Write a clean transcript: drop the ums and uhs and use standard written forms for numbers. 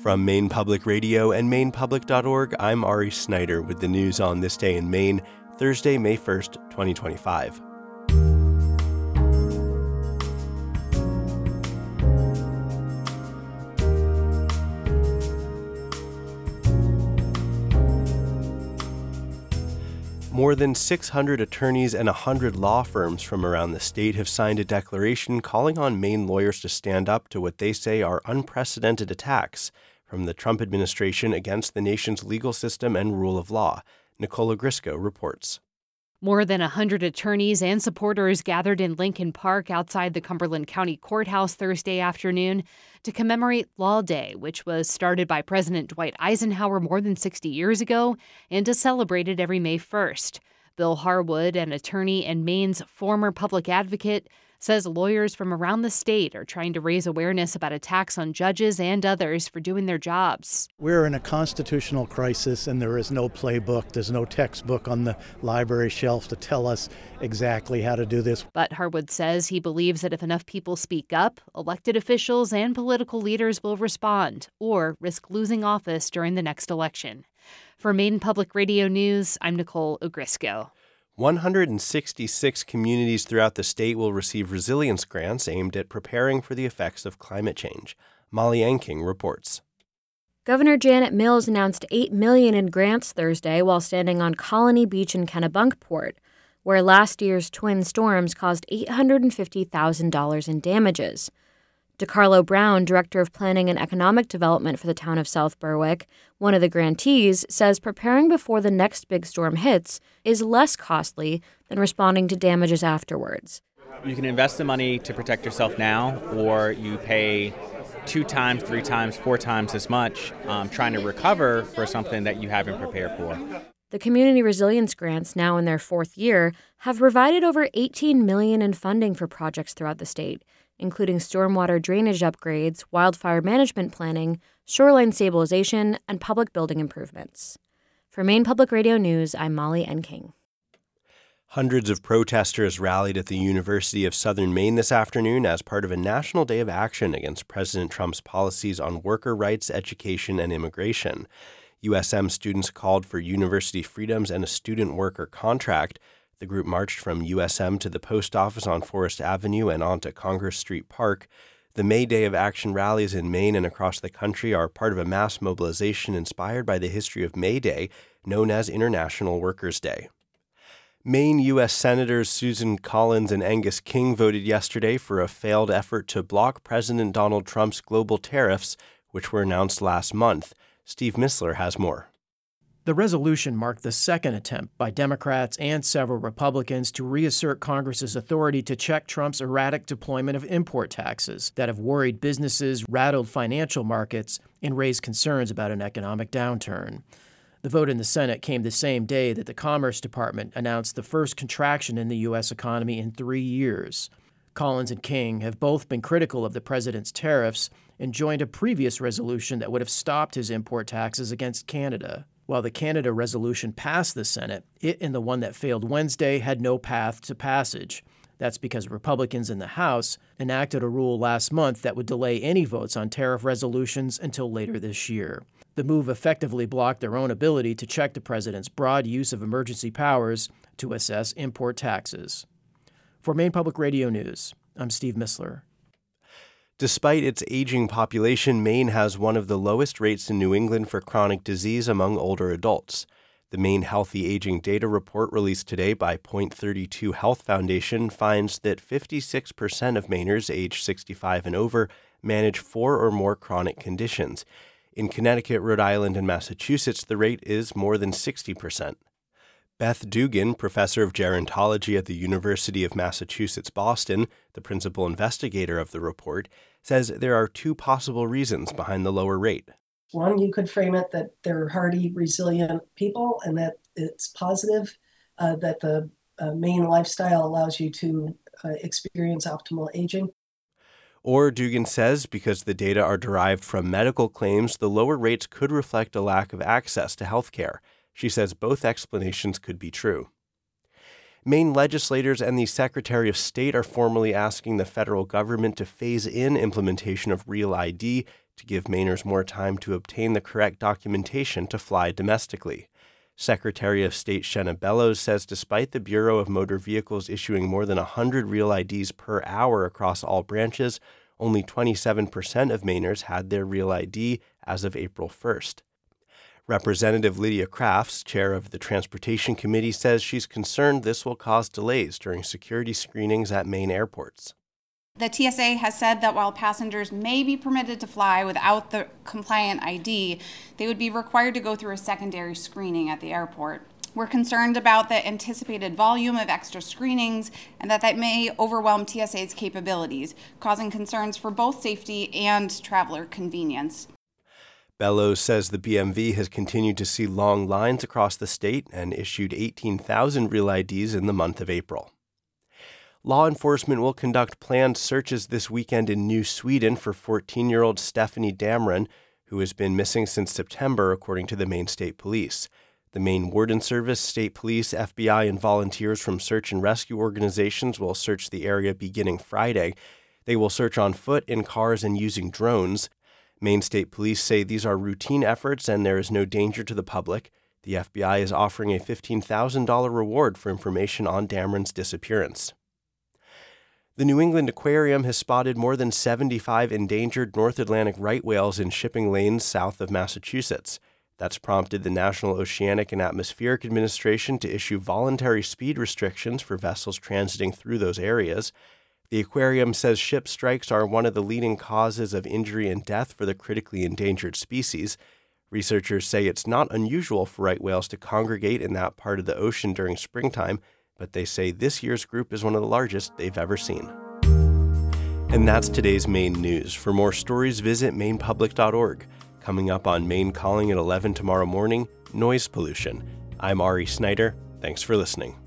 From Maine Public Radio and MainePublic.org, I'm Ari Snyder with the news on this day in Maine, Thursday, May 1st, 2025. More than 600 attorneys and 100 law firms from around the state have signed a declaration calling on Maine lawyers to stand up to what they say are unprecedented attacks from the Trump administration against the nation's legal system and rule of law. Nicole Ogrysko reports. More than 100 attorneys and supporters gathered in Lincoln Park outside the Cumberland County Courthouse Thursday afternoon to commemorate Law Day, which was started by President Dwight Eisenhower more than 60 years ago and is celebrated every May 1st. Bill Harwood, an attorney and Maine's former public advocate, says lawyers from around the state are trying to raise awareness about attacks on judges and others for doing their jobs. We're in a constitutional crisis, and there is no playbook. There's no textbook on the library shelf to tell us exactly how to do this. But Harwood says he believes that if enough people speak up, elected officials and political leaders will respond or risk losing office during the next election. For Maine Public Radio News, I'm Nicole Ogrysko. 166 communities throughout the state will receive resilience grants aimed at preparing for the effects of climate change. Molly Anking reports. Governor Janet Mills announced $8 million in grants Thursday while standing on Colony Beach in Kennebunkport, where last year's twin storms caused $850,000 in damages. DeCarlo Brown, Director of Planning and Economic Development for the town of South Berwick, one of the grantees, says preparing before the next big storm hits is less costly than responding to damages afterwards. You can invest the money to protect yourself now, or you pay 2 times, 3 times, 4 times as much trying to recover for something that you haven't prepared for. The Community Resilience Grants, now in their 4th year, have provided over $18 million in funding for projects throughout the state, including stormwater drainage upgrades, wildfire management planning, shoreline stabilization, and public building improvements. For Maine Public Radio News, I'm Molly Enking. Hundreds of protesters rallied at the University of Southern Maine this afternoon as part of a national day of action against President Trump's policies on worker rights, education, and immigration. USM students called for university freedoms and a student worker contract. The group marched from USM to the post office on Forest Avenue and on to Congress Street Park. The May Day of Action rallies in Maine and across the country are part of a mass mobilization inspired by the history of May Day, known as International Workers' Day. Maine U.S. Senators Susan Collins and Angus King voted yesterday for a failed effort to block President Donald Trump's global tariffs, which were announced last month. Steve Missler has more. The resolution marked the second attempt by Democrats and several Republicans to reassert Congress's authority to check Trump's erratic deployment of import taxes that have worried businesses, rattled financial markets, and raised concerns about an economic downturn. The vote in the Senate came the same day that the Commerce Department announced the first contraction in the U.S. economy in 3 years. Collins and King have both been critical of the president's tariffs and joined a previous resolution that would have stopped his import taxes against Canada. While the Canada resolution passed the Senate, it and the one that failed Wednesday had no path to passage. That's because Republicans in the House enacted a rule last month that would delay any votes on tariff resolutions until later this year. The move effectively blocked their own ability to check the president's broad use of emergency powers to assess import taxes. For Maine Public Radio News, I'm Steve Missler. Despite its aging population, Maine has one of the lowest rates in New England for chronic disease among older adults. The Maine Healthy Aging Data Report released today by Point32 Health Foundation finds that 56% of Mainers aged 65 and over manage 4 or more chronic conditions. In Connecticut, Rhode Island, and Massachusetts, the rate is more than 60%. Beth Dugan, professor of gerontology at the University of Massachusetts Boston, the principal investigator of the report, says there are 2 possible reasons behind the lower rate. One, you could frame it that they're hardy, resilient people and that it's positive, that the Maine lifestyle allows you to experience optimal aging. Or, Dugan says, because the data are derived from medical claims, the lower rates could reflect a lack of access to health care. She says both explanations could be true. Maine legislators and the Secretary of State are formally asking the federal government to phase in implementation of Real ID to give Mainers more time to obtain the correct documentation to fly domestically. Secretary of State Shenna Bellows says despite the Bureau of Motor Vehicles issuing more than 100 Real IDs per hour across all branches, only 27% of Mainers had their Real ID as of April 1st. Representative Lydia Crafts, chair of the Transportation Committee, says she's concerned this will cause delays during security screenings at Maine airports. The TSA has said that while passengers may be permitted to fly without the compliant ID, they would be required to go through a secondary screening at the airport. We're concerned about the anticipated volume of extra screenings and that may overwhelm TSA's capabilities, causing concerns for both safety and traveler convenience. Bellows says the BMV has continued to see long lines across the state and issued 18,000 Real IDs in the month of April. Law enforcement will conduct planned searches this weekend in New Sweden for 14-year-old Stephanie Dameron, who has been missing since September, according to the Maine State Police. The Maine Warden Service, State Police, FBI, and volunteers from search and rescue organizations will search the area beginning Friday. They will search on foot, in cars, and using drones. Maine State Police say these are routine efforts and there is no danger to the public. The FBI is offering a $15,000 reward for information on Dameron's disappearance. The New England Aquarium has spotted more than 75 endangered North Atlantic right whales in shipping lanes south of Massachusetts. That's prompted the National Oceanic and Atmospheric Administration to issue voluntary speed restrictions for vessels transiting through those areas. The aquarium says ship strikes are one of the leading causes of injury and death for the critically endangered species. Researchers say it's not unusual for right whales to congregate in that part of the ocean during springtime, but they say this year's group is one of the largest they've ever seen. And that's today's Maine news. For more stories, visit mainepublic.org. Coming up on Maine Calling at 11 tomorrow morning, noise pollution. I'm Ari Snyder. Thanks for listening.